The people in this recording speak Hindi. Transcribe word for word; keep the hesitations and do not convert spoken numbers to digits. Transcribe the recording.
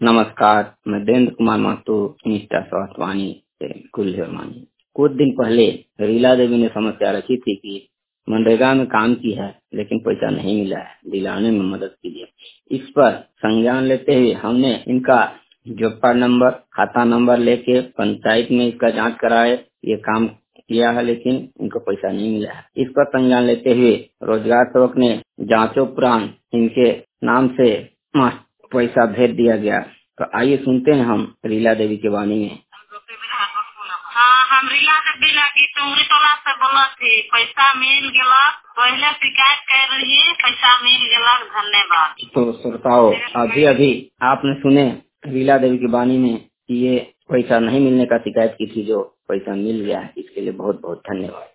नमस्कार, मैं देवेंद्र कुमार महतो निष्ठा स्वास्थ्य वाणी से कुल्हेर मानी। कुछ दिन पहले रीला देवी ने समस्या रखी थी कि मनरेगा में काम की है लेकिन पैसा नहीं मिला है, दिलाने में मदद कीजिए। इस पर संज्ञान लेते हुए हमने इनका जोपा नंबर, खाता नंबर लेके पंचायत में इसका जांच कराए, ये काम किया है लेकिन इनको पैसा नहीं मिला है। इस पर संज्ञान लेते हुए रोजगार सेवक ने जांचोपरांत इनके नाम से पैसा भेज दिया गया। तो आइए सुनते हैं हम रीला देवी के वाणी में। हाँ, हम रीला देवी लगी तुमरी टोला से बोला थी, पैसा मिल गया। पहले शिकायत कर रही है, पैसा मिल गया, धन्यवाद। तो श्रोताओं, अभी अभी आपने सुने रीला देवी की वाणी में कि ये पैसा नहीं मिलने का शिकायत की थी, जो पैसा मिल गया है, इसके लिए बहुत बहुत धन्यवाद।